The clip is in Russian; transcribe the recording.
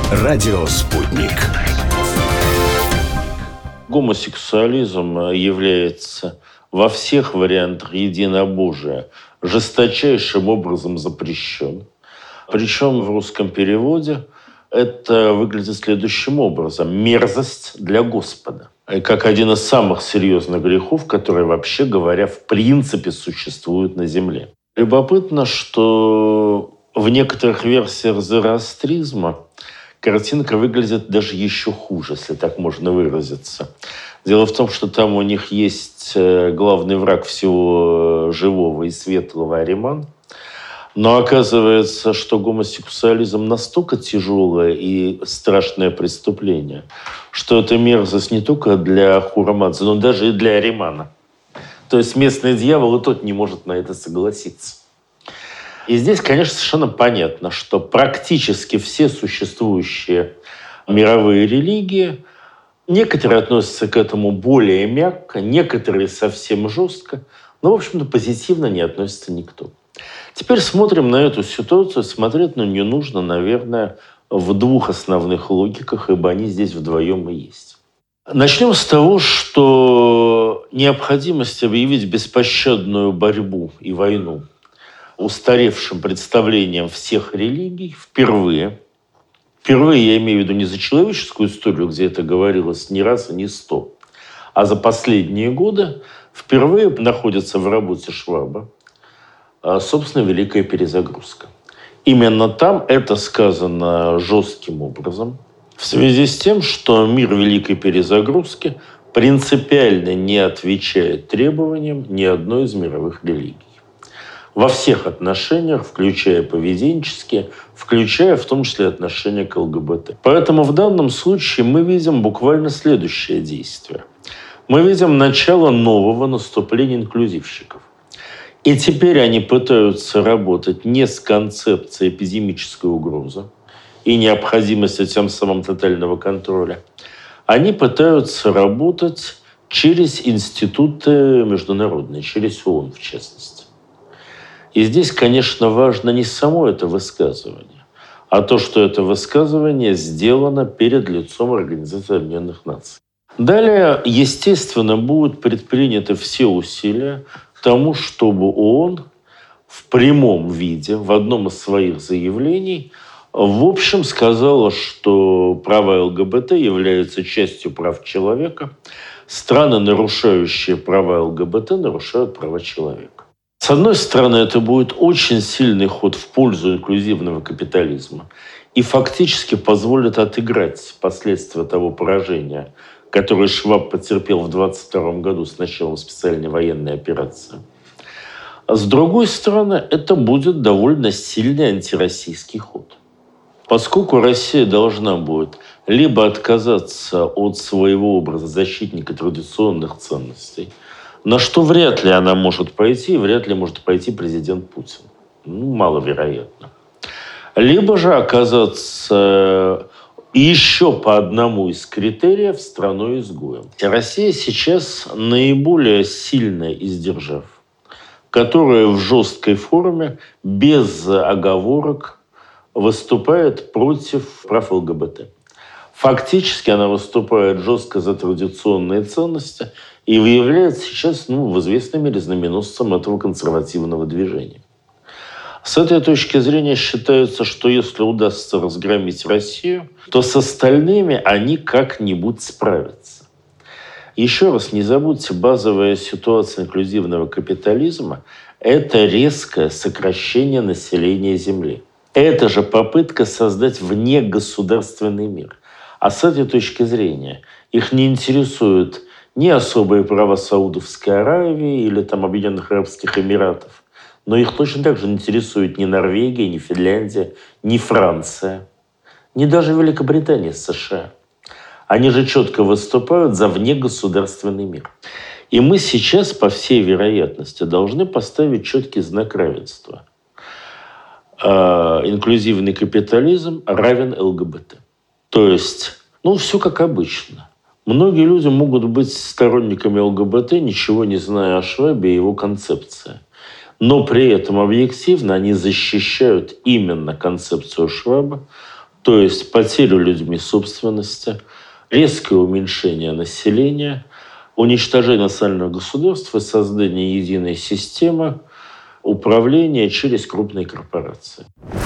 Радио «Спутник». Гомосексуализм является во всех вариантах единобожия жесточайшим образом запрещен. Причем в русском переводе это выглядит следующим образом. Мерзость для Господа. Как один из самых серьезных грехов, которые, вообще говоря, в принципе существуют на земле. Любопытно, что в некоторых версиях зороастризма картинка выглядит даже еще хуже, если так можно выразиться. Дело в том, что там у них есть главный враг всего живого и светлого — Ариман. Но оказывается, что гомосексуализм настолько тяжелое и страшное преступление, что это мерзость не только для Ахура Мазды, но даже и для Аримана. То есть местный дьявол и тот не может на это согласиться. И здесь, конечно, совершенно понятно, что практически все существующие мировые религии, некоторые относятся к этому более мягко, некоторые совсем жестко, но, в общем-то, позитивно не относится никто. Теперь смотрим на эту ситуацию. Смотреть на нее нужно, наверное, в двух основных логиках, ибо они здесь вдвоем и есть. Начнем с того, что необходимость объявить беспощадную борьбу и войну устаревшим представлением всех религий впервые я имею в виду не за человеческую историю, где это говорилось не раз и не 100, а за последние годы впервые находится в работе Шваба, собственно, «Великая перезагрузка». Именно там это сказано жестким образом, в связи с тем, что мир Великой перезагрузки принципиально не отвечает требованиям ни одной из мировых религий. Во всех отношениях, включая поведенческие, включая в том числе отношения к ЛГБТ. Поэтому в данном случае мы видим буквально следующее действие. Мы видим начало нового наступления инклюзивщиков. И теперь они пытаются работать не с концепцией эпидемической угрозы и необходимости тем самым тотального контроля. Они пытаются работать через институты международные, через ООН в частности. И здесь, конечно, важно не само это высказывание, а то, что это высказывание сделано перед лицом Организации Объединенных Наций. Далее, естественно, будут предприняты все усилия к тому, чтобы ООН в прямом виде, в одном из своих заявлений, в общем, сказала, что права ЛГБТ являются частью прав человека. Страны, нарушающие права ЛГБТ, нарушают права человека. С одной стороны, это будет очень сильный ход в пользу инклюзивного капитализма и фактически позволит отыграть последствия того поражения, которое Шваб потерпел в 1922 году с началом специальной военной операции. А с другой стороны, это будет довольно сильный антироссийский ход. Поскольку Россия должна будет либо отказаться от своего образа защитника традиционных ценностей, на что вряд ли она может пойти, вряд ли может пойти президент Путин. Маловероятно. Либо же оказаться еще по одному из критериев страной-изгоем. Россия сейчас наиболее сильная из держав, которая в жесткой форме, без оговорок, выступает против прав ЛГБТ. Фактически она выступает жестко за традиционные ценности и является сейчас, в известной мере, знаменосцем этого консервативного движения. С этой точки зрения считается, что если удастся разгромить Россию, то с остальными они как-нибудь справятся. Еще раз, не забудьте, базовая ситуация инклюзивного капитализма – это резкое сокращение населения Земли. Это же попытка создать внегосударственный мир. А с этой точки зрения их не интересуют ни особые права Саудовской Аравии или Объединенных Арабских Эмиратов, но их точно так же не интересует ни Норвегия, ни Финляндия, ни Франция, ни даже Великобритания с США. Они же четко выступают за внегосударственный мир. И мы сейчас, по всей вероятности, должны поставить четкий знак равенства. Инклюзивный капитализм равен ЛГБТ. То есть, все как обычно. Многие люди могут быть сторонниками ЛГБТ, ничего не зная о Швабе и его концепции. Но при этом объективно они защищают именно концепцию Шваба, то есть потерю людьми собственности, резкое уменьшение населения, уничтожение национального государства и создание единой системы управления через крупные корпорации.